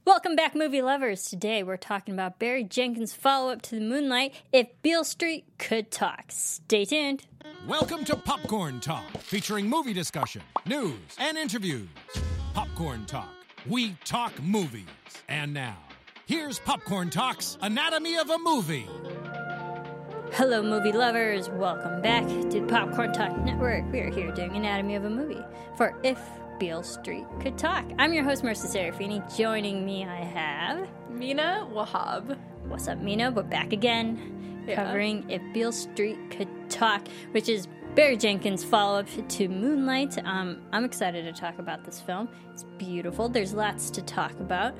Welcome back, movie lovers. Today we're talking about Barry Jenkins' follow-up to The Moonlight, If Beale Street Could Talk. Stay tuned. Welcome to Popcorn Talk, featuring movie discussion, news, and interviews. Popcorn Talk. We talk movies. And now, here's Popcorn Talk's Anatomy of a Movie. Hello, movie lovers. Welcome back to the Popcorn Talk Network. We are here doing Anatomy of a Movie for If Beale Street Could Talk. I'm your host, Marissa Serafini. Joining me, I have... Mina Wahab. What's up, Mina? We're back again, covering If Beale Street Could Talk, which is Barry Jenkins' follow-up to Moonlight. I'm excited to talk about this film. It's beautiful. There's lots to talk about.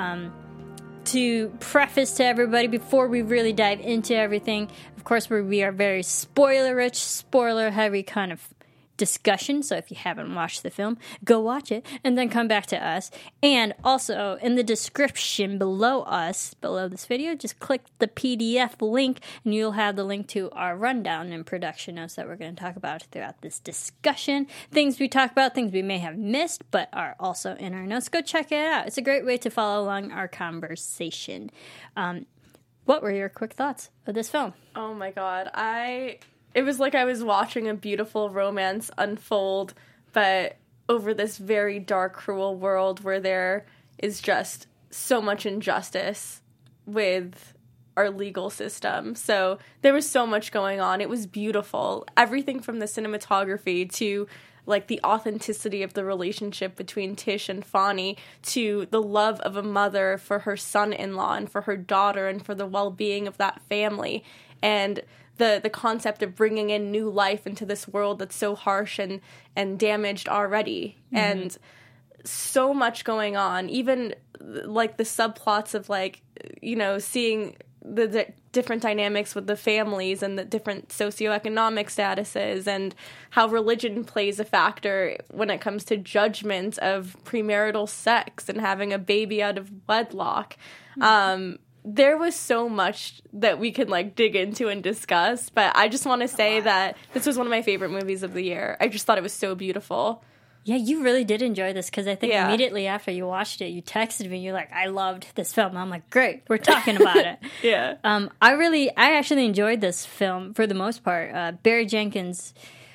To preface to everybody, before we really dive into everything, of course, we are very spoiler-rich, spoiler-heavy kind of discussion. So if you haven't watched the film, go watch it and then come back to us. And also in the description below this video, just click the PDF link and you'll have the link to our rundown and production notes that we're going to talk about throughout this discussion. Things we talk about, things we may have missed, but are also in our notes. Go check it out. It's a great way to follow along our conversation. What were your quick thoughts of this film? Oh my god, It was like I was watching a beautiful romance unfold, but over this very dark, cruel world where there is just so much injustice with our legal system. So there was so much going on. It was beautiful. Everything from the cinematography to like the authenticity of the relationship between Tish and Fonny to the love of a mother for her son-in-law and for her daughter and for the well-being of that family. And the concept of bringing in new life into this world that's so harsh and damaged already. Mm-hmm. And so much going on. Even, like, the subplots of, like, you know, seeing the different dynamics with the families and the different socioeconomic statuses and how religion plays a factor when it comes to judgment of premarital sex and having a baby out of wedlock. Mm-hmm. There was so much that we could, like, dig into and discuss, but I just want to say that this was one of my favorite movies of the year. I just thought it was so beautiful. Yeah, you really did enjoy this, because I think immediately after you watched it, you texted me, you're like, I loved this film. I'm like, great, we're talking about it. Yeah. I actually enjoyed this film for the most part. Barry Jenkins,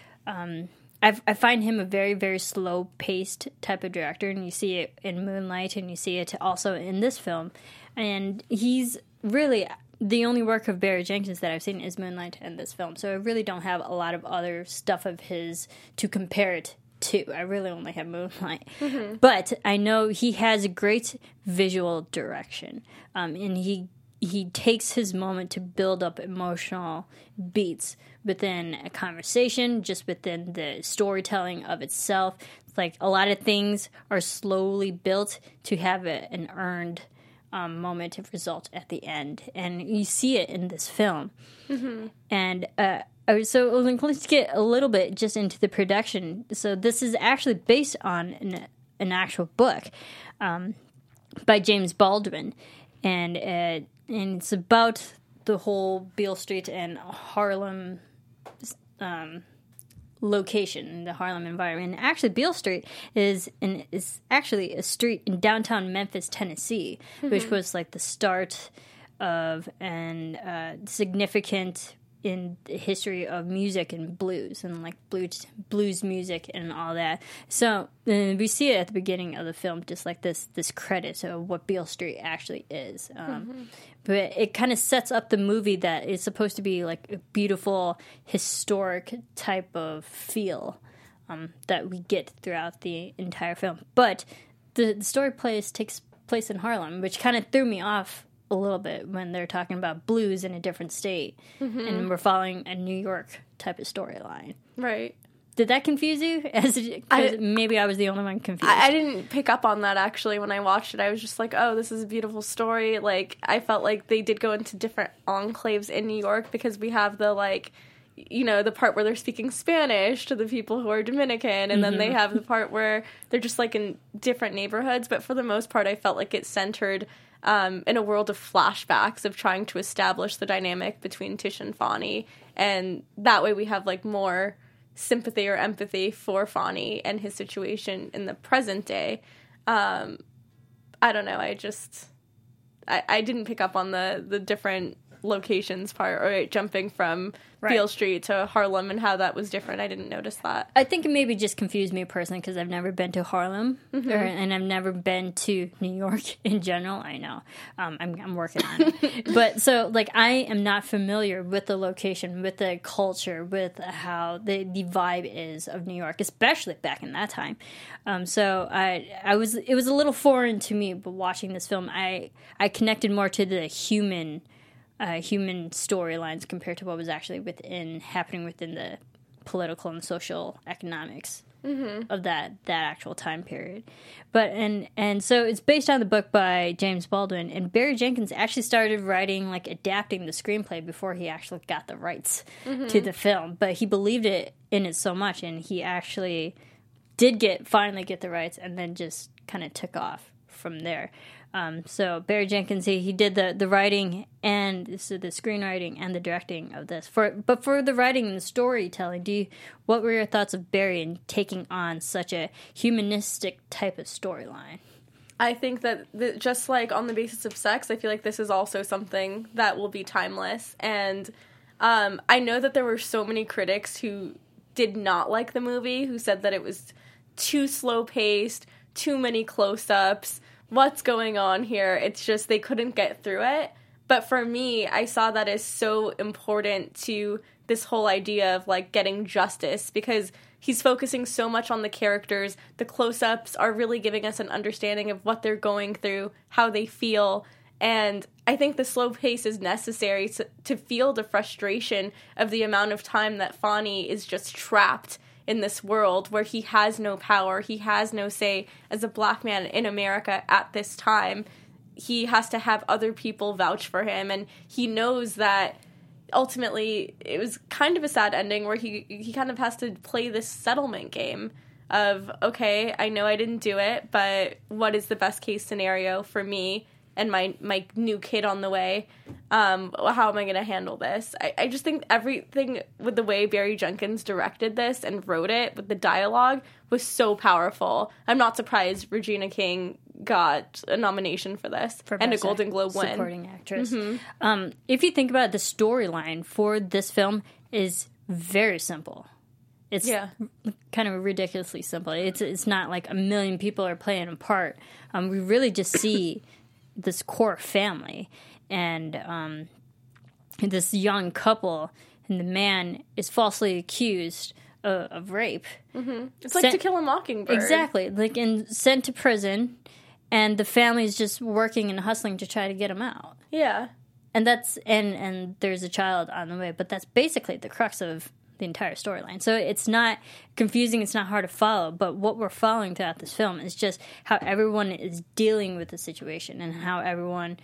I find him a very, very slow-paced type of director, and you see it in Moonlight, and you see it also in this film. And he's really, the only work of Barry Jenkins that I've seen is Moonlight and this film. So I really don't have a lot of other stuff of his to compare it to. I really only have Moonlight. Mm-hmm. But I know he has a great visual direction. And he takes his moment to build up emotional beats within a conversation, just within the storytelling of itself. It's like a lot of things are slowly built to have an earned moment of result at the end, and you see it in this film. Mm-hmm. And so let's get a little bit just into the production. So this is actually based on an actual book by James Baldwin, and it's about the whole Beale Street and Harlem location, the Harlem environment. And actually, Beale Street is actually a street in downtown Memphis, Tennessee, mm-hmm. which was like the start of an significant in the history of music and blues and like blues music and all that. So we see it at the beginning of the film, just like this credit of what Beale Street actually is. Mm-hmm. But it kind of sets up the movie that it's supposed to be like a beautiful historic type of feel that we get throughout the entire film. But the story takes place in Harlem, which kind of threw me off a little bit when they're talking about blues in a different state, mm-hmm. and we're following a New York type of storyline. Right. Did that confuse you? Maybe I was the only one confused. I didn't pick up on that, actually, when I watched it. I was just like, oh, this is a beautiful story. Like, I felt like they did go into different enclaves in New York, because we have the, like, you know, the part where they're speaking Spanish to the people who are Dominican, and mm-hmm. then they have the part where they're just, like, in different neighborhoods. But for the most part, I felt like it centered in a world of flashbacks of trying to establish the dynamic between Tish and Fonny. And that way we have, like, more sympathy or empathy for Fonny and his situation in the present day. I I don't know. I didn't pick up on the different locations part, or jumping from Beale Street to Harlem and how that was different. I didn't notice that. I think it maybe just confused me personally because I've never been to Harlem and I've never been to New York in general. I know. I'm working on it. But so, like, I am not familiar with the location, with the culture, with how the vibe is of New York, especially back in that time. So it was a little foreign to me, but watching this film, I connected more to the human storylines compared to what was actually happening within the political and social economics of that actual time period. But and so it's based on the book by James Baldwin, and Barry Jenkins actually started writing, like, adapting the screenplay before he actually got the rights to the film. But he believed in it so much, and he actually did finally get the rights, and then just kind of took off from there. So Barry Jenkins, he did the writing and so the screenwriting and the directing of this. But for the writing and the storytelling, what were your thoughts of Barry in taking on such a humanistic type of storyline? I think that just like On the Basis of Sex, I feel like this is also something that will be timeless. And I know that there were so many critics who did not like the movie, who said that it was too slow-paced, too many close-ups. What's going on here? It's just they couldn't get through it. But for me, I saw that as so important to this whole idea of, like, getting justice, because he's focusing so much on the characters. The close-ups are really giving us an understanding of what they're going through, how they feel. And I think the slow pace is necessary to feel the frustration of the amount of time that Fonny is just trapped in this world where he has no power, he has no say as a black man in America at this time. He has to have other people vouch for him, and he knows that ultimately it was kind of a sad ending where he kind of has to play this settlement game of, okay, I know I didn't do it, but what is the best case scenario for me and my new kid on the way? How am I going to handle this? I just think everything with the way Barry Jenkins directed this and wrote it with the dialogue was so powerful. I'm not surprised Regina King got a nomination for this and a Golden Globe win. Supporting actress. If you think about it, the storyline for this film is very simple. It's kind of ridiculously simple. It's not like a million people are playing a part. We really just see this core family and this young couple, and the man is falsely accused of rape. It's like To Kill a Mockingbird. Exactly, like, and sent to prison, and the family is just working and hustling to try to get him out. Yeah, and that's and there's a child on the way, but that's basically the crux of the entire storyline. So it's not confusing, it's not hard to follow, but what we're following throughout this film is just how everyone is dealing with the situation and how everyone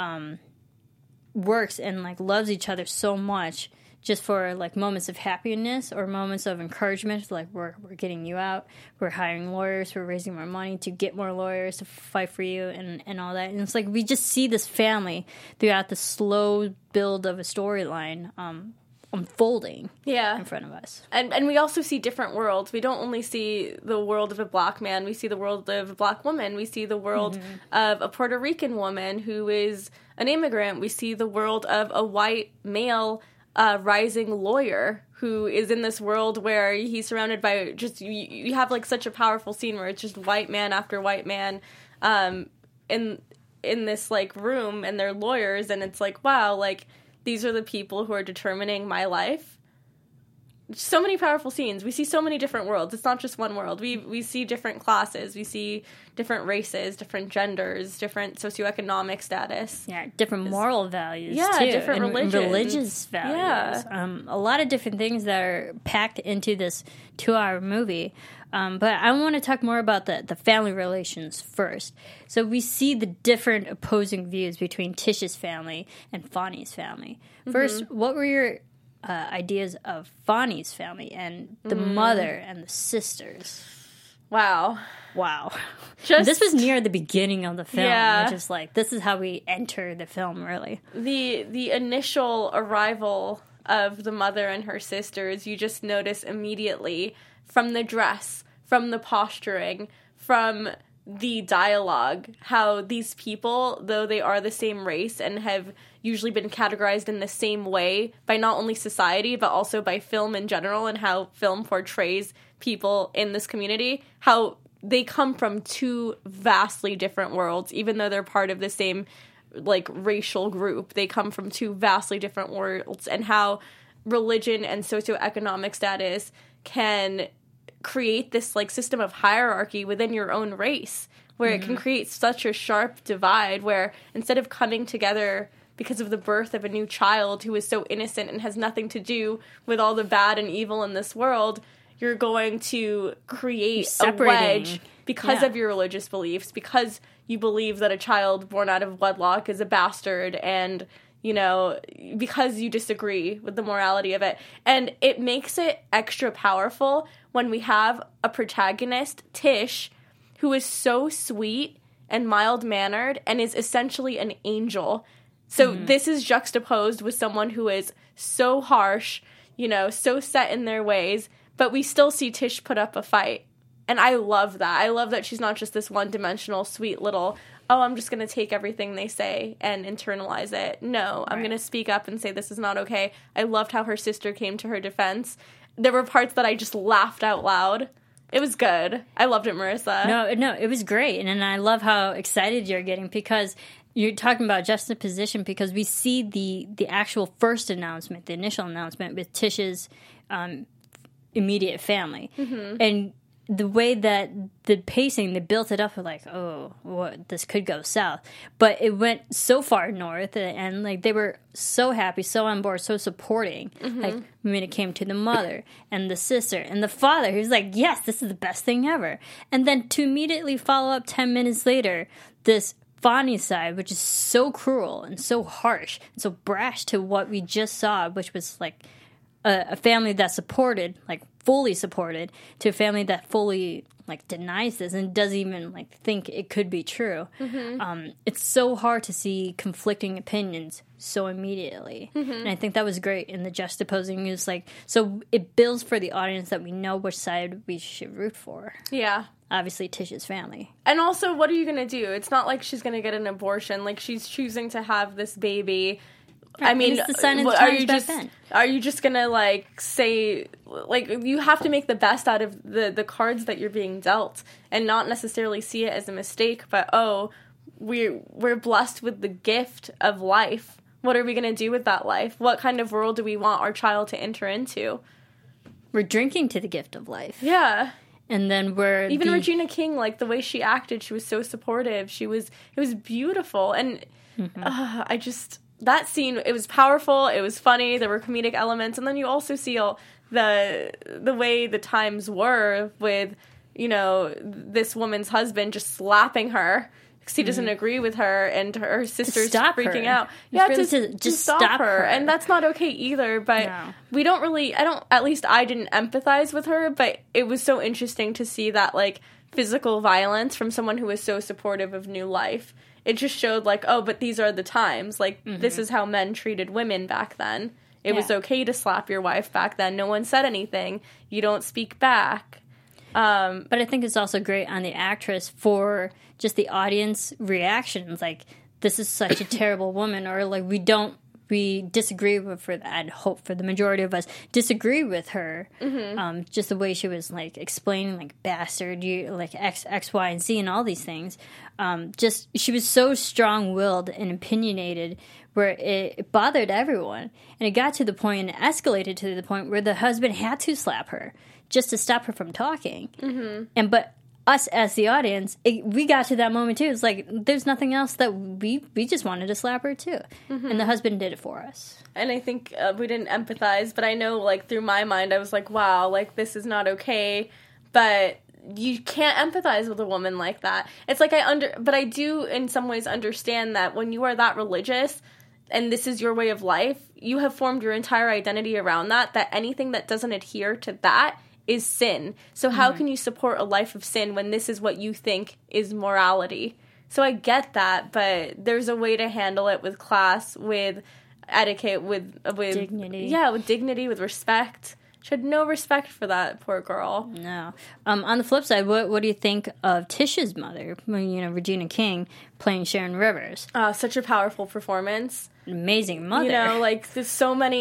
works and, like, loves each other so much just for, like, moments of happiness or moments of encouragement, like, we're getting you out, we're hiring lawyers, we're raising more money to get more lawyers to fight for you and all that. And it's like we just see this family throughout the slow build of a storyline unfolding in front of us. And we also see different worlds. We don't only see the world of a black man, we see the world of a black woman, we see the world of a Puerto Rican woman who is an immigrant, we see the world of a white male rising lawyer who is in this world where he's surrounded by just, you have, like, such a powerful scene where it's just white man after white man in this, like, room, and they're lawyers, and it's like, wow, like, these are the people who are determining my life. So many powerful scenes. We see so many different worlds. It's not just one world. We see different classes. We see different races, different genders, different socioeconomic status. Yeah, different moral values, yeah, too. Different religions. Religious values. Yeah. A lot of different things that are packed into this 2-hour movie. But I want to talk more about the family relations first. So we see the different opposing views between Tish's family and Fonny's family. First, what were your ideas of Fonny's family and the mother and the sisters? Wow. This was near the beginning of the film. Yeah. Just like, this is how we enter the film, really. The initial arrival of the mother and her sisters, you just notice immediately from the dress, from the posturing, from the dialogue, how these people, though they are the same race and have usually been categorized in the same way by not only society, but also by film in general, and how film portrays people in this community, how they come from two vastly different worlds, even though they're part of the same, like, racial group. They come from two vastly different worlds, and how religion and socioeconomic status can create this, like, system of hierarchy within your own race, where it can create such a sharp divide, where instead of coming together because of the birth of a new child who is so innocent and has nothing to do with all the bad and evil in this world, you're going to create a wedge because of your religious beliefs, because you believe that a child born out of wedlock is a bastard, and, you know, because you disagree with the morality of it. And it makes it extra powerful when we have a protagonist, Tish, who is so sweet and mild-mannered and is essentially an angel. So this is juxtaposed with someone who is so harsh, you know, so set in their ways, but we still see Tish put up a fight. And I love that. I love that she's not just this one-dimensional, sweet little, oh, I'm just going to take everything they say and internalize it. No, I'm going to speak up and say this is not okay. I loved how her sister came to her defense. There were parts that I just laughed out loud. It was good. I loved it, Marissa. No, it was great. And I love how excited you're getting, because you're talking about juxtaposition, because we see the actual first announcement, the initial announcement with Tish's immediate family. And the way that the pacing, they built it up, like, oh, what, this could go south. But it went so far north, and, like, they were so happy, so on board, so supporting. Like, when it came to the mother and the sister and the father, he was like, yes, this is the best thing ever. And then to immediately follow up 10 minutes later, this Fonny side, which is so cruel and so harsh and so brash to what we just saw, which was, like, a family that supported, like, fully supported, to a family that fully, like, denies this and doesn't even, like, think it could be true. It's so hard to see conflicting opinions so immediately. And I think that was great in the juxtaposing. Is like, so it builds for the audience that we know which side we should root for. Yeah. Obviously, Tish's family. And also, what are you going to do? It's not like she's going to get an abortion. Like, she's choosing to have this baby. I mean, it's the sign of the times back then. Are you just gonna, like, say, like, you have to make the best out of the cards that you're being dealt, and not necessarily see it as a mistake, but, oh, we're blessed with the gift of life. What are we gonna do with that life? What kind of world do we want our child to enter into? We're drinking to the gift of life. Yeah. And then even Regina King, like, the way she acted, she was so supportive. It was beautiful, and that scene, it was powerful, it was funny, there were comedic elements, and then you also see all the way the times were with, you know, this woman's husband just slapping her because he doesn't agree with her, and her sister's freaking out. Yeah, to just stop her. And that's not okay either, but we don't really, at least I didn't empathize with her, but it was so interesting to see that, like, physical violence from someone who was so supportive of new life. It just showed, like, oh, but these are the times. Like, this is how men treated women back then. It was okay to slap your wife back then. No one said anything. You don't speak back. But I think it's also great on the actress for just the audience reactions. Like, this is such a terrible woman, or, like, we disagree with her. I'd hope for the majority of us disagree with her. Just the way she was, like, explaining, like, bastard, you, like, X, Y, and Z, and all these things. Just, she was so strong-willed and opinionated, where it bothered everyone. And it got to the point, and it escalated to the point where the husband had to slap her just to stop her from talking. But us as the audience, we got to that moment too. It's like, there's nothing else that we just wanted to slap her too. And the husband did it for us. And I think we didn't empathize, but I know, like, through my mind, I was like, wow, like, this is not okay. But you can't empathize with a woman like that. It's like, but I do in some ways understand that when you are that religious and this is your way of life, you have formed your entire identity around that anything that doesn't adhere to that is sin. So how can you support a life of sin when this is what you think is morality? So I get that, but there's a way to handle it with class, with etiquette, with dignity. Yeah, with dignity, with respect. She had no respect for that poor girl. No. On the flip side, what do you think of Tish's mother? Regina King playing Sharon Rivers. Such a powerful performance. Amazing mother. There's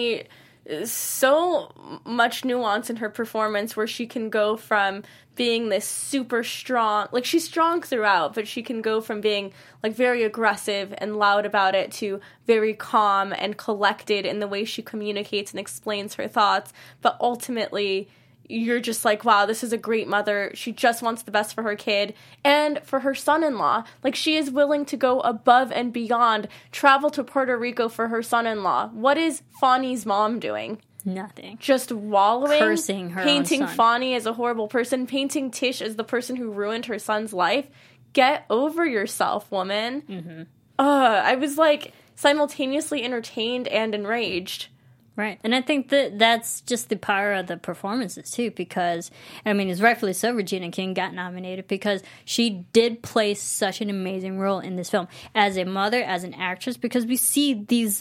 so much nuance in her performance where she can go from being this super strong, like she's strong throughout, but she can go from being like very aggressive and loud about it to very calm and collected in the way she communicates and explains her thoughts. But ultimately, you're just like, wow, this is a great mother. She just wants the best for her kid and for her son-in-law. Like, she is willing to go above and beyond, travel to Puerto Rico for her son-in-law. What is Fonny's mom doing? Nothing. Just wallowing, cursing her painting own son. Fonny as a horrible person, painting Tish as the person who ruined her son's life. Get over yourself, woman. Mm-hmm. I was like simultaneously entertained and enraged. Right. And I think that's just the power of the performances, too, because, it's rightfully so Regina King got nominated because she did play such an amazing role in this film as a mother, as an actress, because we see these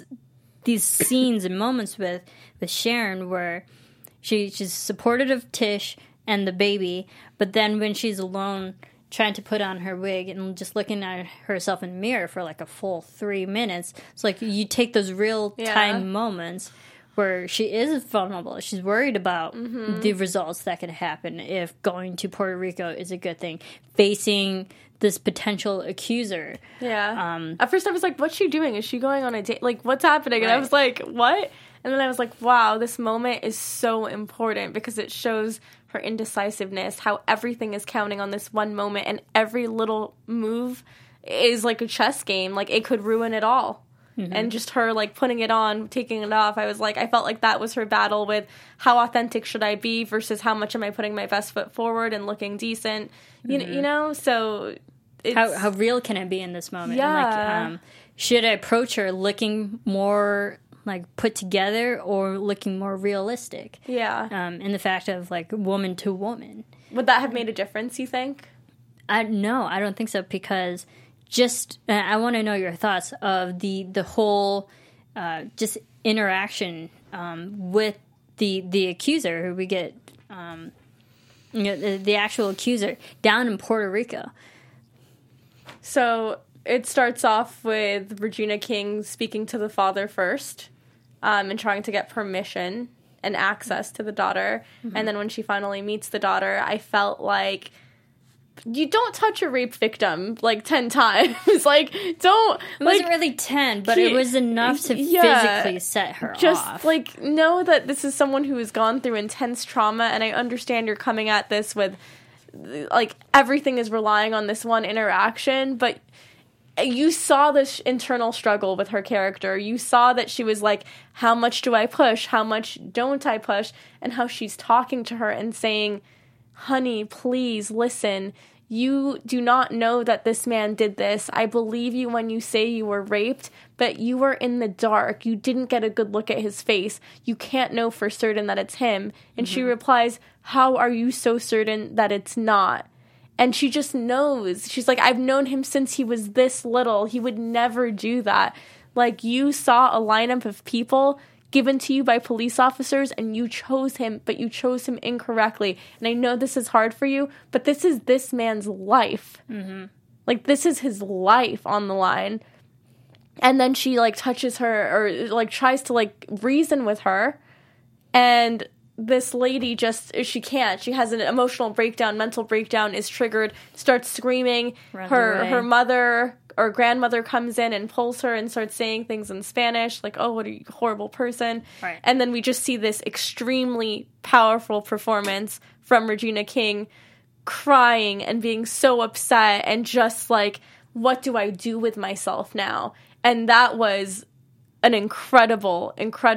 scenes and moments with Sharon where she's supportive of Tish and the baby, but then when she's alone trying to put on her wig and just looking at herself in the mirror for like a full 3 minutes, it's like you take those real-time moments where she is vulnerable. She's worried about the results that could happen if going to Puerto Rico is a good thing. Facing this potential accuser. Yeah. At first I was like, what's she doing? Is she going on a date? Like, what's happening? And I was like, what? And then I was like, wow, this moment is so important because it shows her indecisiveness, how everything is counting on this one moment, and every little move is like a chess game. Like, it could ruin it all. Mm-hmm. And just her, like, putting it on, taking it off, I felt like that was her battle with how authentic should I be versus how much am I putting my best foot forward and looking decent, you know? So it's... How real can it be in this moment? Yeah. And, like, should I approach her looking more, like, put together or looking more realistic? Yeah. In the fact of, like, woman to woman. Would that have made a difference, you think? No, I don't think so, because... I want to know your thoughts of the whole just interaction with the accuser, who we get, the actual accuser down in Puerto Rico. So it starts off with Regina King speaking to the father first, and trying to get permission and access to the daughter. Mm-hmm. And then when she finally meets the daughter, I felt like, you don't touch a rape victim like 10 times. Like, don't. It wasn't really 10, but it was enough to physically set her off. Just, like, know that this is someone who has gone through intense trauma, and I understand you're coming at this with, like, everything is relying on this one interaction, but you saw this internal struggle with her character. You saw that she was like, how much do I push? How much don't I push? And how she's talking to her and saying, honey, please listen. You do not know that this man did this. I believe you when you say you were raped, but you were in the dark. You didn't get a good look at his face. You can't know for certain that it's him. And she replies, how are you so certain that it's not? And she just knows. She's like, I've known him since he was this little. He would never do that. Like, you saw a lineup of people given to you by police officers, and you chose him, but you chose him incorrectly. And I know this is hard for you, but this is this man's life. Mm-hmm. Like, this is his life on the line. And then she, like, touches her, or, like, tries to, like, reason with her. And this lady she can't. She has an emotional breakdown, mental breakdown, is triggered, starts screaming. Her mother or grandmother comes in and pulls her and starts saying things in Spanish, like, oh, what a horrible person. Right. And then we just see this extremely powerful performance from Regina King, crying and being so upset and just like, what do I do with myself now? And that was an incredible,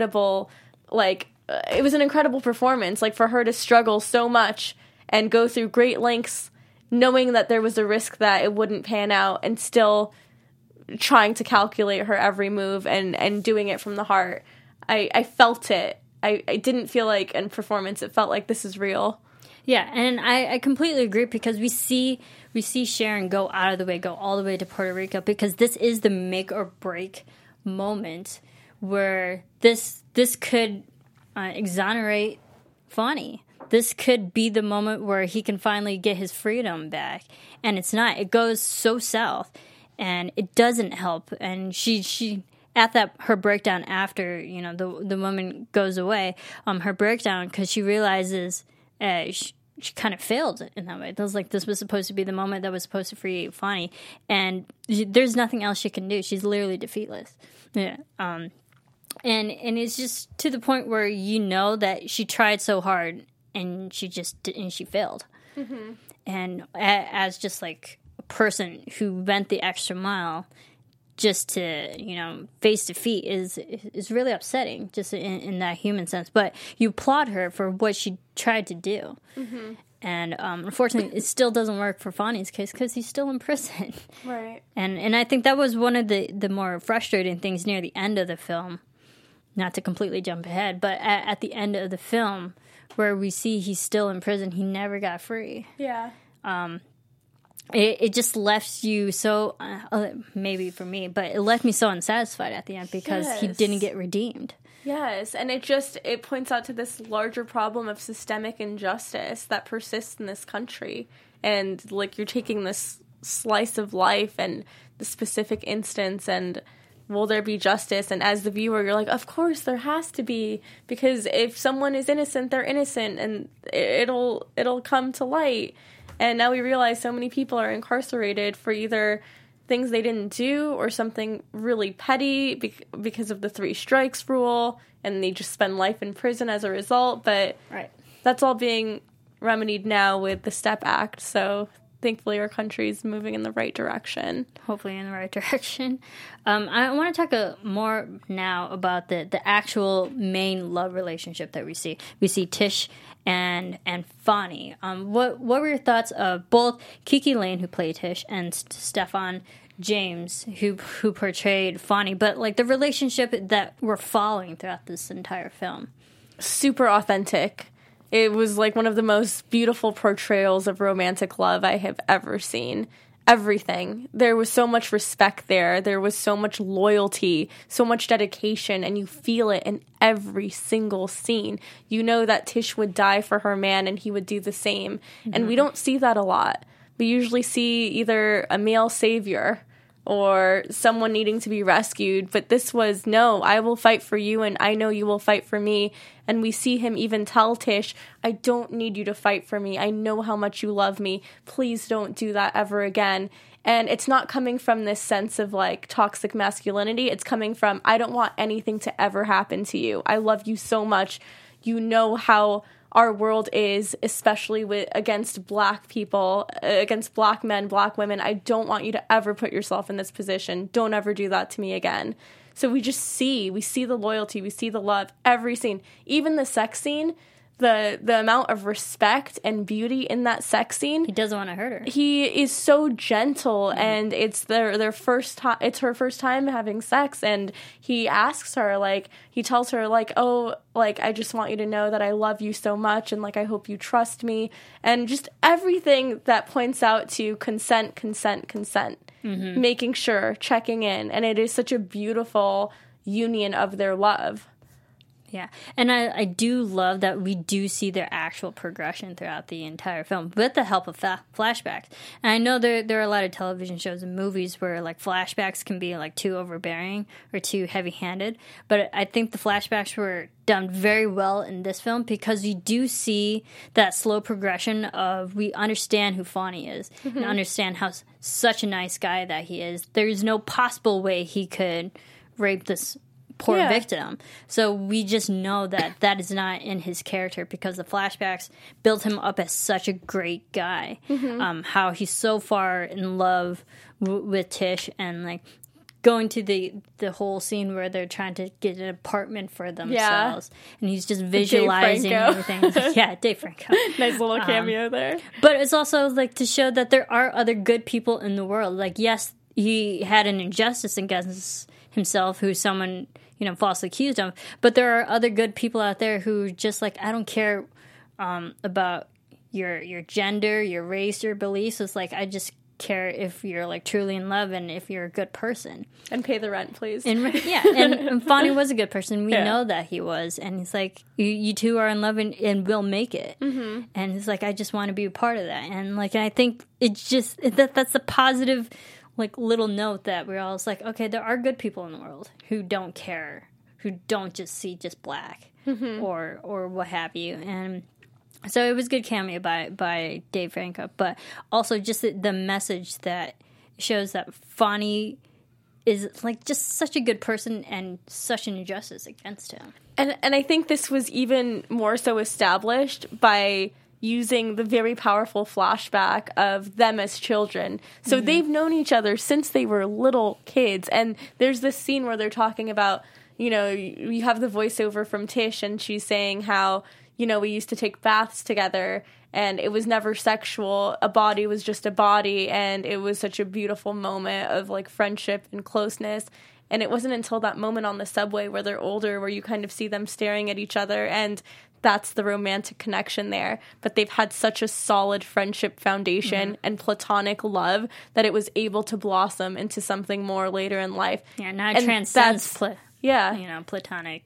like, it was an incredible performance, like, for her to struggle so much and go through great lengths knowing that there was a risk that it wouldn't pan out, and still trying to calculate her every move and doing it from the heart. I felt it. I didn't feel like a performance. It felt like this is real. Yeah, and I completely agree, because we see Sharon go out of the way, go all the way to Puerto Rico, because this is the make or break moment where this could exonerate Fonny. This could be the moment where he can finally get his freedom back. And it's not. It goes so south, and it doesn't help. And she at that, her breakdown after, you know, the woman goes away, her breakdown, because she realizes she kind of failed in that way. It was like this was supposed to be the moment that was supposed to free Fonny, and there's nothing else she can do. She's literally defeatless. Yeah. And it's just to the point where you know that she tried so hard and she failed. Mm-hmm. And as just like a person who went the extra mile just to, you know, face defeat is really upsetting, just in that human sense. But you applaud her for what she tried to do. Mm-hmm. And unfortunately, it still doesn't work for Fonny's case because he's still in prison. Right. And I think that was one of the more frustrating things near the end of the film. Not to completely jump ahead, but at the end of the film, where we see he's still in prison, he never got free. Yeah. It just left you so, maybe for me, but it left me so unsatisfied at the end because he didn't get redeemed. Yes, and it points out to this larger problem of systemic injustice that persists in this country. And, like, you're taking this slice of life and the specific instance and will there be justice? And as the viewer, you're like, of course there has to be, because if someone is innocent, they're innocent, and it'll come to light. And now we realize so many people are incarcerated for either things they didn't do or something really petty because of the 3 strikes rule, and they just spend life in prison as a result. But that's all being remedied now with the STEP Act. So thankfully our country is moving in the right direction. Hopefully in the right direction. I want to talk more now about the actual main love relationship that we see. We see Tish and Fonny. What were your thoughts of both Kiki Layne, who played Tish, and Stephan James, who portrayed Fonny, but like the relationship that we're following throughout this entire film? Super authentic. It was like one of the most beautiful portrayals of romantic love I have ever seen. Everything. There was so much respect there. There was so much loyalty, so much dedication, and you feel it in every single scene. You know that Tish would die for her man and he would do the same. Mm-hmm. And we don't see that a lot. We usually see either a male savior or someone needing to be rescued, but this was, no, I will fight for you and I know you will fight for me. And we see him even tell Tish, I don't need you to fight for me. I know how much you love me. Please don't do that ever again. And it's not coming from this sense of like toxic masculinity. It's coming from, I don't want anything to ever happen to you. I love you so much. You know how our world is, especially against black people, against black men, black women. I don't want you to ever put yourself in this position. Don't ever do that to me again. So we see the loyalty, we see the love, every scene, even the sex scene, the amount of respect and beauty in that sex scene. He doesn't want to hurt her. He is so gentle, and it's their first time. It's her first time having sex, and he asks her, like, he tells her, like, oh, like, I just want you to know that I love you so much, and like, I hope you trust me, and just everything that points out to consent. Mm-hmm. Making sure, checking in, and it is such a beautiful union of their love. Yeah, and I do love that we do see their actual progression throughout the entire film with the help of flashbacks. And I know there are a lot of television shows and movies where like flashbacks can be like too overbearing or too heavy-handed, but I think the flashbacks were done very well in this film because you do see that slow progression of we understand who Fonny is and understand how such a nice guy that he is. There's no possible way he could rape this poor victim. So we just know that is not in his character because the flashbacks built him up as such a great guy. Mm-hmm. How he's so far in love with Tish, and like going to the whole scene where they're trying to get an apartment for themselves, and he's just visualizing everything. Yeah, Dave Franco. Nice little cameo there. But it's also like to show that there are other good people in the world. Like, yes, he had an injustice against himself, who someone, you know, falsely accused of, but there are other good people out there who just like, I don't care about your gender, your race, your beliefs. It's like, I just care if you're like truly in love and if you're a good person. And pay the rent, please. And and Fonny was a good person. We Yeah. know that he was. And he's like, you two are in love and we'll make it. Mm-hmm. And he's like, I just want to be a part of that. And like, I think it's just that's a positive like little note that we're all like, okay, there are good people in the world who don't care, who don't just see just black or what have you. And so it was a good cameo by Dave Franco, but also just the message that shows that Fonny is like just such a good person and such an injustice against him. And I think this was even more so established by using the very powerful flashback of them as children. So they've known each other since they were little kids. And there's this scene where they're talking about, you know, you have the voiceover from Tish and she's saying how, you know, we used to take baths together and it was never sexual. A body was just a body. And it was such a beautiful moment of like friendship and closeness. And it wasn't until that moment on the subway where they're older, where you kind of see them staring at each other. And that's the romantic connection there. But they've had such a solid friendship foundation and platonic love that it was able to blossom into something more later in life. Yeah, now it transcends Yeah. platonic.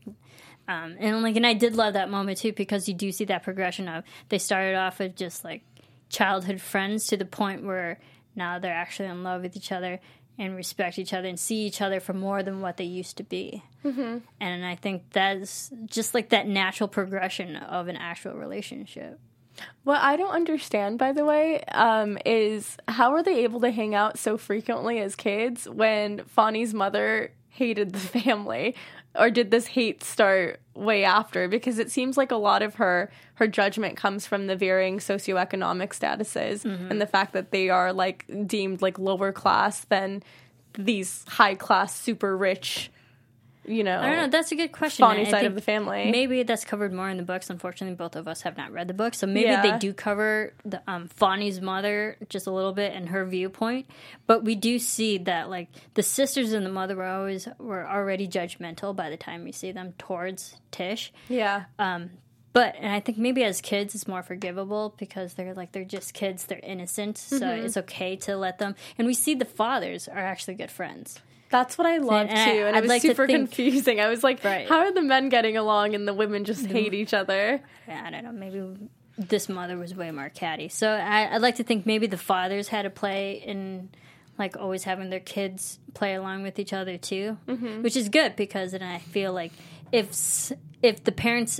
And I did love that moment too, because you do see that progression of they started off with just like childhood friends to the point where now they're actually in love with each other and respect each other and see each other for more than what they used to be. Mm-hmm. And I think that's just like that natural progression of an actual relationship. What I don't understand, by the way, is how are they able to hang out so frequently as kids when Fonny's mother hated the family? Or did this hate start way after? Because it seems like a lot of her judgment comes from the varying socioeconomic statuses and the fact that they are like deemed like lower class than these high class, super rich, you know. I don't know. That's a good question. Fonny side of the family. Maybe that's covered more in the books. Unfortunately, both of us have not read the book, so maybe they do cover the Fonny's mother just a little bit and her viewpoint. But we do see that like the sisters and the mother were already judgmental by the time we see them towards Tish. Yeah. And I think maybe as kids it's more forgivable because they're just kids, they're innocent, so it's okay to let them. And we see the fathers are actually good friends. That's what I loved too, and it was super confusing. I was like, how are the men getting along and the women just hate each other? Yeah, I don't know, maybe this mother was way more catty. So I'd like to think maybe the fathers had a play in like always having their kids play along with each other too, which is good because then I feel like if the parents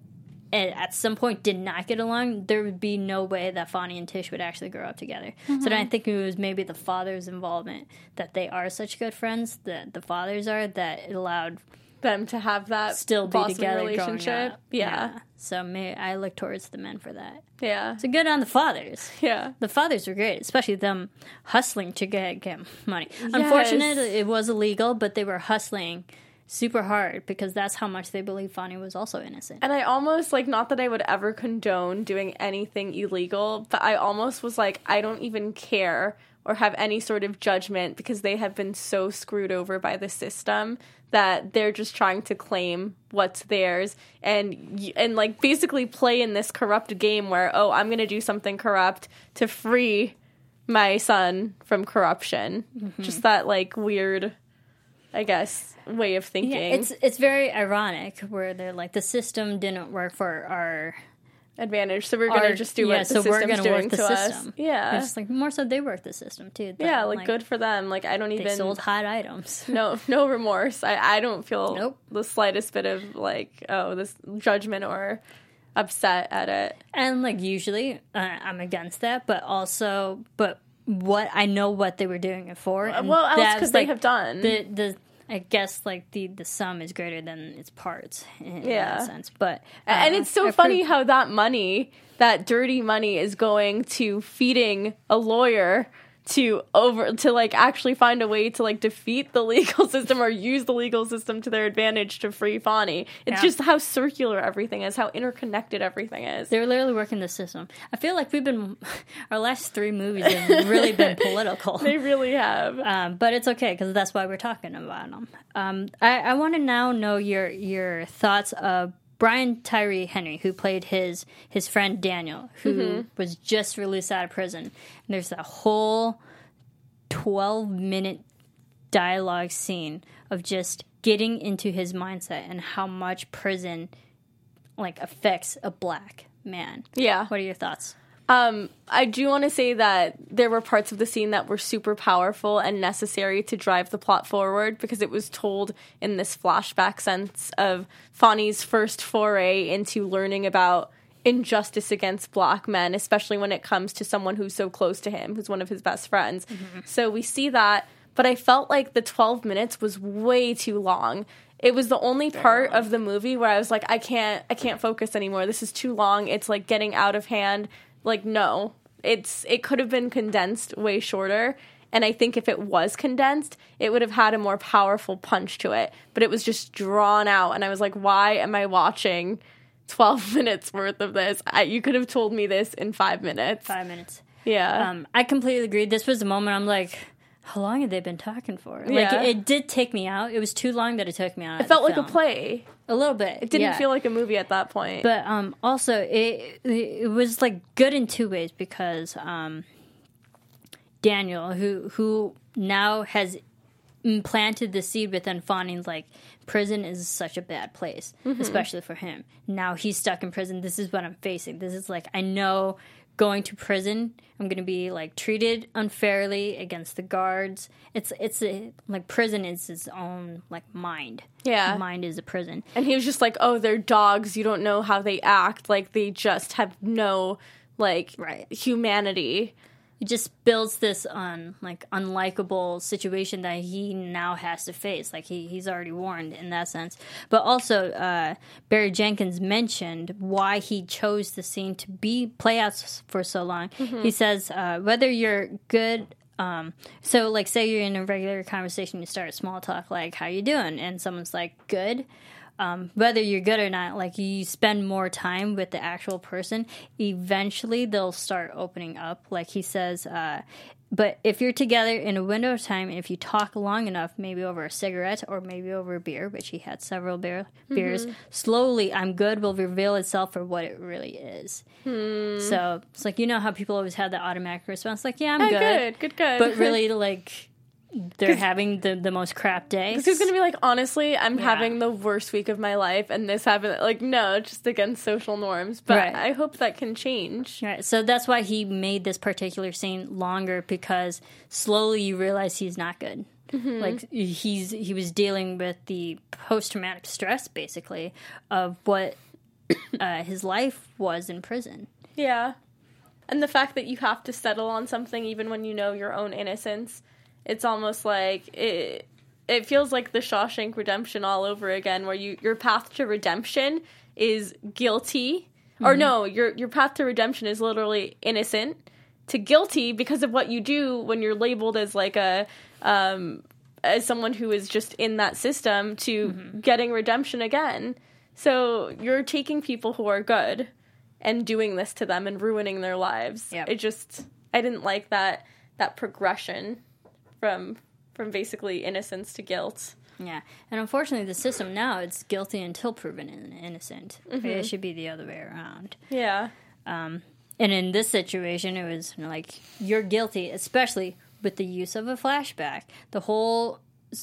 at some point did not get along, there would be no way that Fonny and Tish would actually grow up together. So then I think it was maybe the father's involvement, that they are such good friends, that the fathers are, that it allowed them to have that still be together relationship. Yeah. So I look towards the men for that. Yeah. So good on the fathers. Yeah. The fathers were great, especially them hustling to get money. Yes. Unfortunately, it was illegal, but they were hustling super hard because that's how much they believe Fonny was also innocent. And I almost, like, not that I would ever condone doing anything illegal, but I almost was like, I don't even care or have any sort of judgment because they have been so screwed over by the system that they're just trying to claim what's theirs and like basically play in this corrupt game where, oh, I'm going to do something corrupt to free my son from corruption. Just that, like, weird, I guess, way of thinking. Yeah, it's very ironic where they're like, the system didn't work for our advantage, so we're going to just do what the system's doing to us. Yeah. It's like, more so they work the system, too. Yeah, like, good for them. Like, I don't even... They sold hot items. No remorse. I don't feel the slightest bit of, like, this judgment or upset at it. And, like, usually, I'm against that, but what I know what they were doing it for. And well, else could they have done? I guess like the sum is greater than its parts in that sense. But and it's so funny how that money, that dirty money, is going to feeding a lawyer to like actually find a way to like defeat the legal system or use the legal system to their advantage to free Fonny. It's just how circular everything is, how interconnected everything is. They're literally working the system. I feel like our last 3 movies have really been political. They really have. But it's okay because that's why we're talking about them. I want to now know your thoughts of Brian Tyree Henry, who played his friend Daniel, who was just released out of prison. And there's a whole 12-minute dialogue scene of just getting into his mindset and how much prison like affects a black man. Yeah. What are your thoughts? I do want to say that there were parts of the scene that were super powerful and necessary to drive the plot forward, because it was told in this flashback sense of Fonny's first foray into learning about injustice against black men, especially when it comes to someone who's so close to him, who's one of his best friends. Mm-hmm. So we see that, but I felt like the 12 minutes was way too long. It was the only part of the movie where I was like, I can't focus anymore. This is too long. It's like getting out of hand. Like, no, it could have been condensed way shorter. And I think if it was condensed, it would have had a more powerful punch to it. But it was just drawn out. And I was like, why am I watching 12 minutes worth of this? You could have told me this in 5 minutes. 5 minutes. Yeah. I completely agree. This was the moment I'm like, how long have they been talking for? Yeah. Like, it did take me out. It was too long that it took me out. It felt like a play. A little bit. It didn't feel like a movie at that point. But also, it was like good in two ways, because Daniel, who now has implanted the seed within Fonny, like, prison is such a bad place, especially for him. Now he's stuck in prison. This is what I'm facing. This is like, I know going to prison, I'm going to be like treated unfairly against the guards. It's like prison is his own like mind. Yeah. Mind is a prison. And he was just like, oh, they're dogs. You don't know how they act. Like, they just have no, like, humanity. It just builds this unlikable situation that he now has to face. Like, he's already warned in that sense. But also, Barry Jenkins mentioned why he chose the scene to play out for so long. Mm-hmm. He says, whether you're good... so, like, say you're in a regular conversation, you start small talk, like, how you doing? And someone's like, good. Whether you're good or not, like, you spend more time with the actual person, eventually they'll start opening up. Like he says, but if you're together in a window of time, if you talk long enough, maybe over a cigarette or maybe over a beer, which he had several beers, slowly I'm good will reveal itself for what it really is. So it's like, you know how people always have the automatic response, like, yeah, I'm good. But really, like... they're having the most crap day. Because who's going to be like, honestly, I'm having the worst week of my life, and this happened. Like, no, just against social norms. But I hope that can change. Right. So that's why he made this particular scene longer, because slowly you realize he's not good. Mm-hmm. Like, he was dealing with the post-traumatic stress, basically, of what his life was in prison. Yeah. And the fact that you have to settle on something even when you know your own innocence. It's almost like it feels like the Shawshank Redemption all over again, where your path to redemption is guilty. Mm-hmm. Or no, your path to redemption is literally innocent to guilty because of what you do when you're labeled as like as someone who is just in that system to getting redemption again. So you're taking people who are good and doing this to them and ruining their lives. Yep. I didn't like that progression. From basically innocence to guilt. Yeah. And unfortunately, the system now, it's guilty until proven innocent. Mm-hmm. It should be the other way around. Yeah. And in this situation, it was like, you're guilty, especially with the use of a flashback. The whole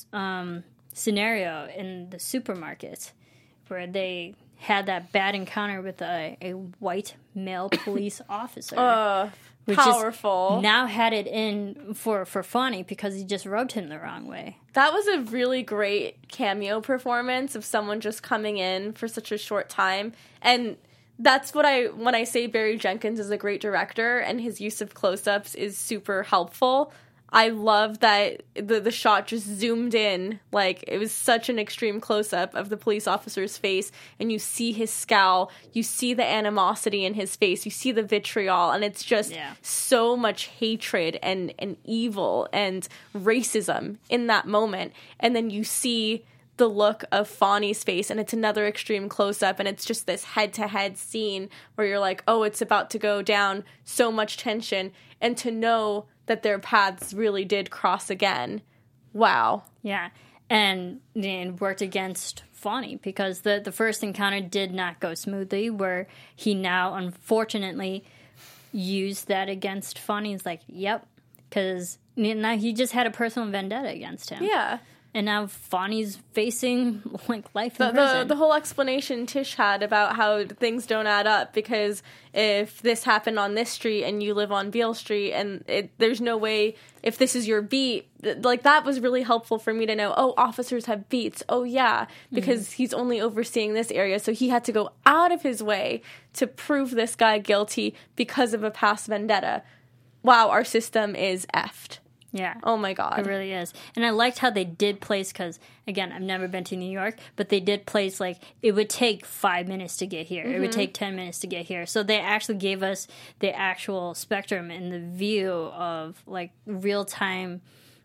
scenario in the supermarket where they had that bad encounter with a white male police officer. Which powerful. Now had it in for Fonny because he just rubbed him the wrong way. That was a really great cameo performance of someone just coming in for such a short time. And that's what when I say Barry Jenkins is a great director and his use of close-ups is super helpful. I love that the shot just zoomed in, like it was such an extreme close-up of the police officer's face, and you see his scowl, you see the animosity in his face, you see the vitriol, and it's just so much hatred and evil and racism in that moment. And then you see the look of Fonny's face, and it's another extreme close-up, and it's just this head-to-head scene where you're like, oh, it's about to go down, so much tension, and to know that their paths really did cross again. Wow. Yeah, and worked against Fonny, because the first encounter did not go smoothly, where he now, unfortunately, used that against Fonny. He's like, yep, because now he just had a personal vendetta against him. Yeah. And now Fonny's facing like life in prison. The whole explanation Tish had about how things don't add up, because if this happened on this street and you live on Beale Street, and there's no way, if this is your beat, like that was really helpful for me to know, oh, officers have beats. Oh, yeah, because he's only overseeing this area. So he had to go out of his way to prove this guy guilty because of a past vendetta. Wow, our system is effed. Yeah. Oh my God. It really is. And I liked how they did place, because, again, I've never been to New York, but they did place, like, it would take 5 minutes to get here. It would take 10 minutes to get here. So they actually gave us the actual spectrum and the view of, like, real-time,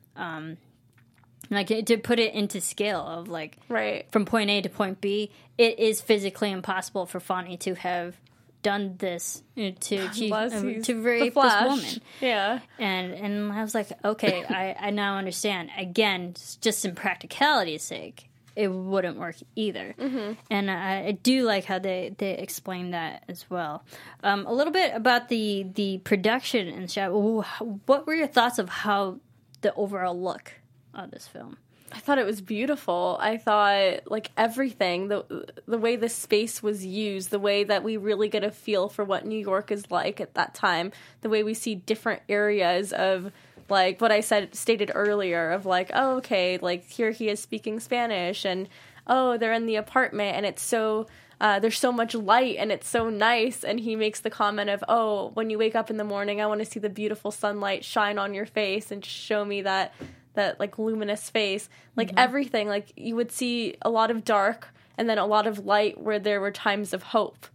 like, to put it into scale of, like, Right. from point A to point B, it is physically impossible for Fonny to have done this to achieve, to rape this woman. Yeah. And I was like, okay, I now understand. Again, just in practicality's sake, it wouldn't work either. And I do like how they explain that as well. A little bit about the production and shot. What were your thoughts of how the overall look of this film? I thought it was beautiful. I thought, like, everything, the way the space was used, the way that we really get a feel for what New York is like at that time, the way we see different areas of, like, what I stated earlier of, like, oh, okay, like, here he is speaking Spanish, and, oh, they're in the apartment, and it's so, there's so much light, and it's so nice, and he makes the comment of, oh, when you wake up in the morning, I want to see the beautiful sunlight shine on your face and show me that like luminous face, like everything, like you would see a lot of dark and then a lot of light where there were times of hope.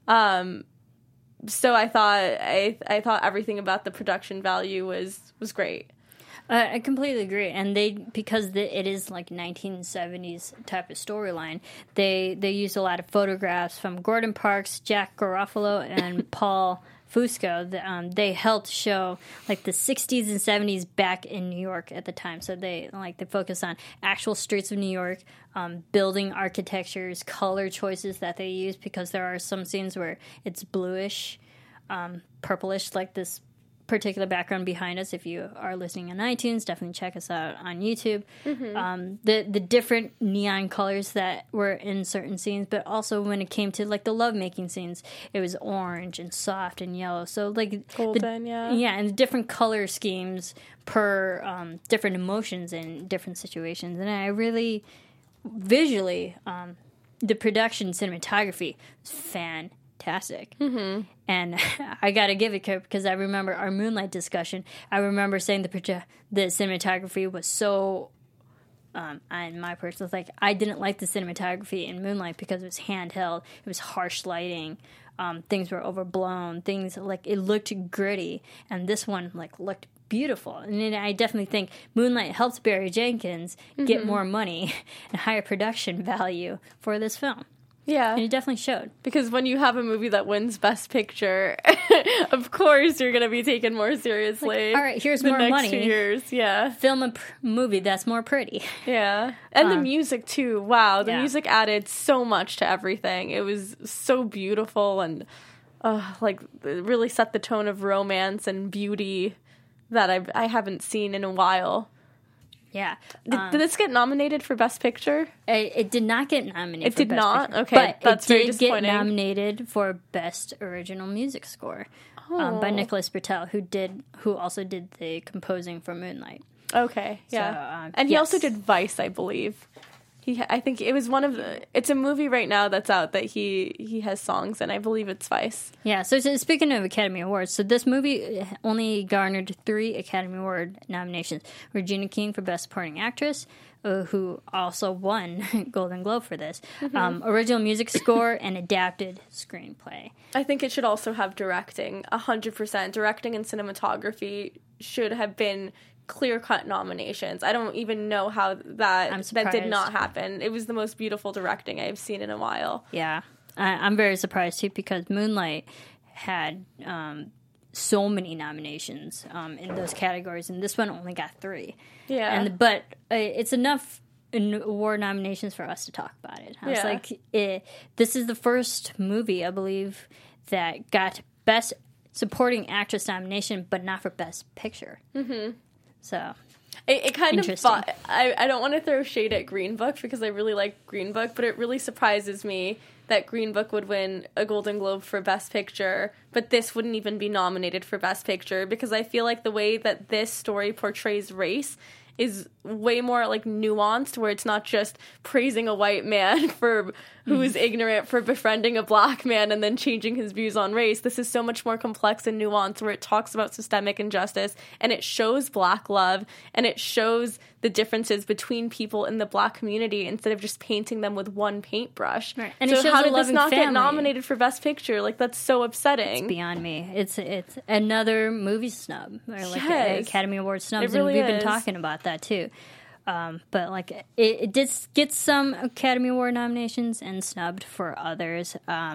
So I thought everything about the production value was great. I completely agree, and because it is like 1970s type of storyline, they used a lot of photographs from Gordon Parks, Jack Garofalo, and Paul Fusco. They helped show like the 60s and 70s back in New York at the time. So they focus on actual streets of New York, building architectures, color choices that they use, because there are some scenes where it's bluish, purplish, like this particular background behind us. If you are listening on iTunes, definitely check us out on YouTube. The different neon colors that were in certain scenes, but also when it came to like the lovemaking scenes, it was orange and soft and yellow. So like golden, and different color schemes per different emotions in different situations. And I really visually, the production cinematography was fantastic. And I gotta give it credit, because I remember our Moonlight discussion. I remember saying the cinematography was so, in my personal, like, I didn't like the cinematography in Moonlight because it was handheld, it was harsh lighting, things were overblown, things like it looked gritty, and this one like looked beautiful. And then I definitely think Moonlight helps Barry Jenkins get more money and higher production value for this film. Yeah. And it definitely showed. Because when you have a movie that wins Best Picture, of course you're going to be taken more seriously. Like, all right, here's more next money. 2 years, yeah. Film a movie that's more pretty. Yeah. And the music, too. Wow. The Yeah. music added so much to everything. It was so beautiful and, like, it really set the tone of romance and beauty that I haven't seen in a while. Yeah. Did this get nominated for Best Picture? It did not get nominated It for did Best not? Picture. Okay, but that's very disappointing. It did get nominated for Best Original Music Score by Nicholas Britell, who also did the composing for Moonlight. Okay, yeah. So, and he also did Vice, I believe. I think it was one of the... It's a movie right now that's out that he has songs, and I believe it's Vice. Yeah, so speaking of Academy Awards, so this movie only garnered 3 Academy Award nominations. Regina King for Best Supporting Actress, who also won Golden Globe for this. Original Music Score and Adapted Screenplay. I think it should also have directing, 100%. Directing and cinematography should have been clear-cut nominations. I don't even know how that did not happen. It was the most beautiful directing I've seen in a while. Yeah. I'm very surprised, too, because Moonlight had so many nominations in those categories, and this one only got 3. Yeah. But it's enough award nominations for us to talk about it. I was like, this is the first movie, I believe, that got Best Supporting Actress nomination, but not for Best Picture. So It kind of, Interesting. I don't want to throw shade at Green Book because I really like Green Book, but it really surprises me that Green Book would win a Golden Globe for Best Picture, but this wouldn't even be nominated for Best Picture, because I feel like the way that this story portrays race is way more like nuanced, where it's not just praising a white man for who is ignorant for befriending a black man and then changing his views on race. This is so much more complex and nuanced, where it talks about systemic injustice, and it shows black love, and it shows the differences between people in the black community instead of just painting them with one paintbrush. Right. And so it shows how a did this loving not get family. nominated for Best Picture? Like, that's so upsetting. beyond me. It's another movie snub, or like Yes. a Academy Award snubs, It really and we've is. been talking about that too. But like it did get some Academy Award nominations and snubbed for others.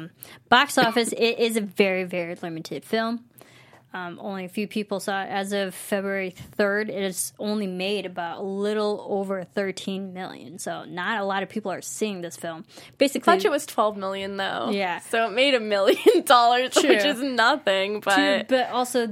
Box office, it is a very, very limited film. Only a few people saw it. As of February 3rd, it has only made about a little over 13 million. So not a lot of people are seeing this film. Basically, Budget was $12 million though. Yeah. So it made $1 million, which is nothing. But but also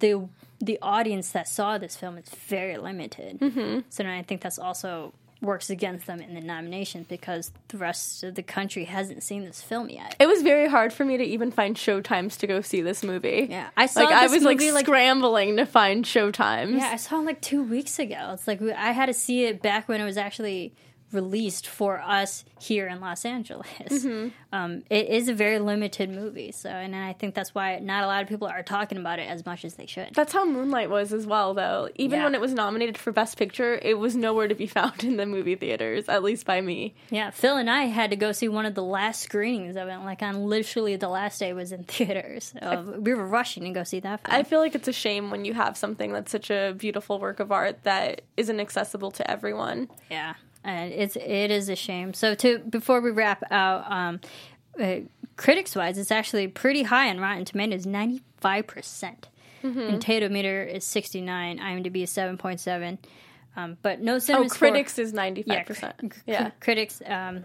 the audience that saw this film is very limited. Mm-hmm. So then I think that's also works against them in the nominations, because the rest of the country hasn't seen this film yet. it was very hard for me to even find showtimes to go see this movie. Yeah, I saw Like, I this was movie, scrambling to find showtimes. Yeah, I saw it like 2 weeks ago. It's like I had to see it back when it was actually released for us here in Los Angeles. Mm-hmm. It is a very limited movie, so and I think that's why not a lot of people are talking about it as much as they should. That's how Moonlight was as well, though. Even Yeah. when it was nominated for Best Picture, it was nowhere to be found in the movie theaters, at least by me. Yeah, Phil and I had to go see one of the last screenings of it. Like on literally the last day it was in theaters. We were rushing to go see that film. I feel like it's a shame when you have something that's such a beautiful work of art that isn't accessible to everyone. Yeah, and it is a shame. So before we wrap out, critics wise, it's actually pretty high on Rotten Tomatoes, 95%. And Tomato Meter is 69, IMDb is 7.7. But no cinemas. Critics is 95%. Yeah. Critics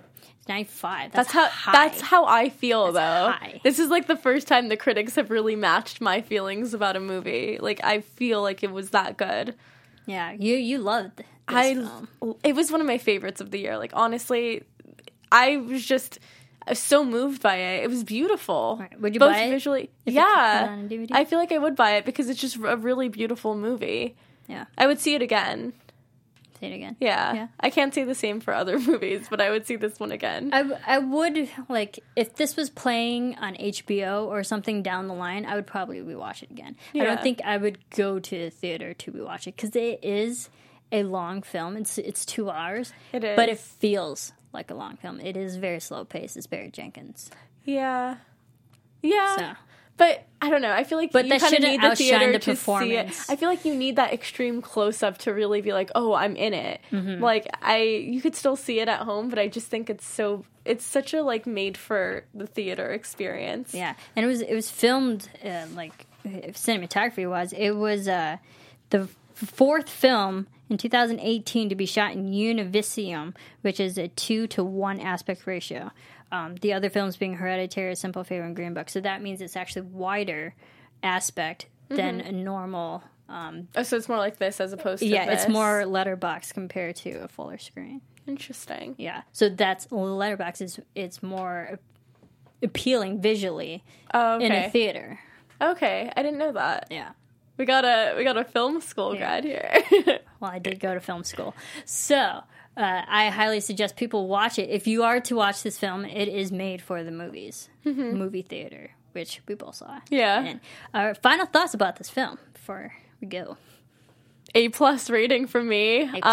95. That's high. how I feel though. high. This is like the first time the critics have really matched my feelings about a movie. Like, I feel like it was that good. Yeah, you loved this film. It was one of my favorites of the year. Like, honestly, I was so moved by it. It was beautiful. Right. Would you Both buy it visually? if it came Yeah. out on DVD? I feel like I would buy it because it's just a really beautiful movie. Yeah, I would see it again. say it again. Yeah. I can't say the same for other movies, but I would see this one again. I would, like, if this was playing on HBO or something down the line, I would probably rewatch it again. I Yeah. don't think I would go to the theater to rewatch it, because it is a long film. It's 2 hours. It is. But it feels like a long film. It is very slow paced. It's Barry Jenkins. Yeah. Yeah. So. But I don't know. I feel like But you that kind of shouldn't need the outshine theater the to see it. performance. I feel like you need that extreme close up to really be like, oh, I'm in it. Mm-hmm. Like, you could still see it at home, but I just think it's such a like made for the theater experience. Yeah, and it was filmed like cinematography wise. It was the fourth film in 2018 to be shot in Univision, which is a 2-to-1 aspect ratio. The other films being Hereditary, Simple Favor, and Green Book. So that means it's actually wider aspect than a normal. Oh, so it's more like this as opposed to Yeah, this. it's more letterbox compared to a fuller screen. Interesting. Yeah, so that's letterbox it's more appealing visually Oh, okay. in a theater. Okay, I didn't know that. Yeah. We got a film school grad here. Well, I did go to film school. So, I highly suggest people watch it. If you are to watch this film, it is made for the movies. Movie theater, which we both saw. Yeah. And our final thoughts about this film before we go. A+ rating from me. A++.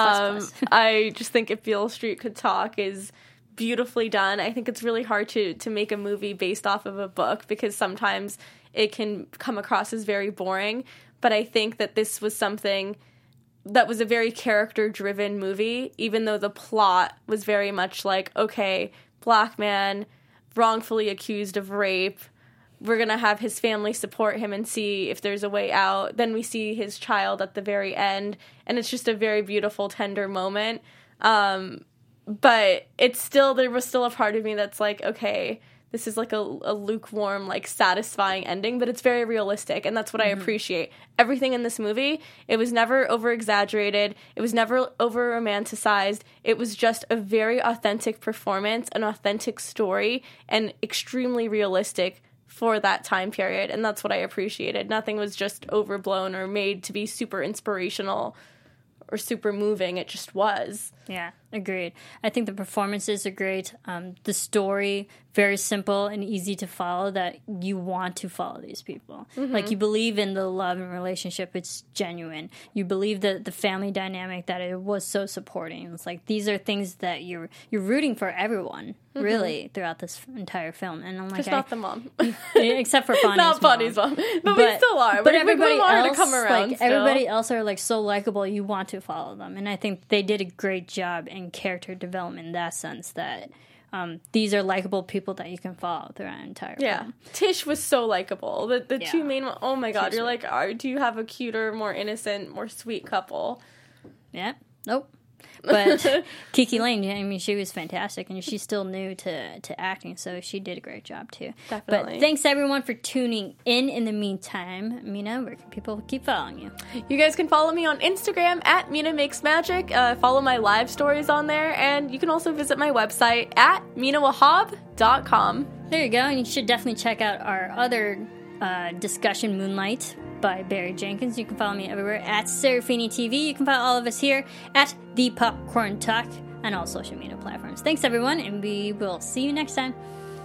I just think If Beale Street Could Talk is beautifully done. I think it's really hard to make a movie based off of a book because sometimes it can come across as very boring. But I think that this was something that was a very character-driven movie, even though the plot was very much like, okay, black man, wrongfully accused of rape, we're going to have his family support him and see if there's a way out. Then we see his child at the very end, and it's just a very beautiful, tender moment. But there was still a part of me that's like, okay, this is like a lukewarm, like satisfying ending, but it's very realistic, and that's what I appreciate. Everything in this movie, it was never over exaggerated, it was never over romanticized. It was just a very authentic performance, an authentic story, and extremely realistic for that time period, and that's what I appreciated. Nothing was just overblown or made to be super inspirational or super moving. It just was. Yeah, agreed. I think the performances are great. The story, very simple and easy to follow, that you want to follow these people. Like, you believe in the love and relationship. It's genuine. You believe that the family dynamic, that it was so supporting. It's like, these are things that you're rooting for everyone, really, throughout this entire film. And I'm like, Just not the mom. except for Bonnie's Not Bonnie's mom. But we still are. But we everybody want her else, to come around like, still. everybody else are like so likable. You want to follow them, and I think they did a great job in character development in that sense. That these are likable people that you can follow throughout an entire film. Tish was so likable. The two main. Oh my god, Tish you're like, do you have a cuter, more innocent, more sweet couple? Yeah. Nope. But Kiki Lane, I mean, she was fantastic, and she's still new to acting, so she did a great job too. Definitely. But thanks everyone for tuning in. In the meantime, Mina, where can people keep following you? You guys can follow me on Instagram at Mina Makes Magic. Follow my live stories on there, and you can also visit my website at minawahab.com. There you go, and you should definitely check out our other discussion, Moonlight, by Barry Jenkins. You can follow me everywhere at Serafini TV. You can follow all of us here at The Popcorn Talk on all social media platforms. Thanks, everyone, and we will see you next time.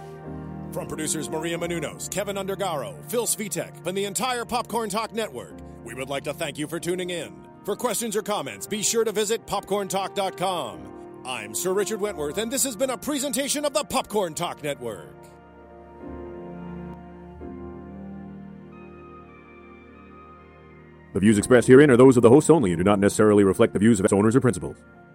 From producers Maria Menounos, Kevin Undergaro, Phil Svitek, and the entire Popcorn Talk Network, we would like to thank you for tuning in. For questions or comments, be sure to visit popcorntalk.com. I'm Sir Richard Wentworth, and this has been a presentation of the Popcorn Talk Network. The views expressed herein are those of the hosts only and do not necessarily reflect the views of its owners or principals.